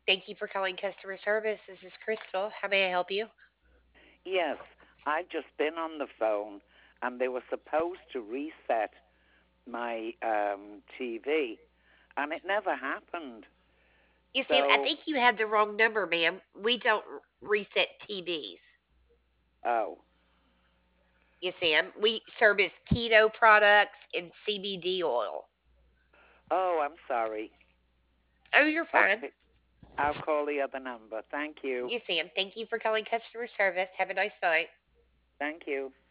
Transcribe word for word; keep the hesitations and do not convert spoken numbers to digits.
Thank you for calling customer service. This is Crystal. How may I help you? Yes, I'd just been on the phone and they were supposed to reset my um, T V and it never happened. You see, I So, think you have the wrong number, ma'am. We don't r- reset T Vs. oh, You see, we service keto products and C B D oil. oh, I'm sorry. Oh, you're fine. Okay, I'll call the other number. Thank you. You see, thank you for calling customer service. Have a nice night. Thank you.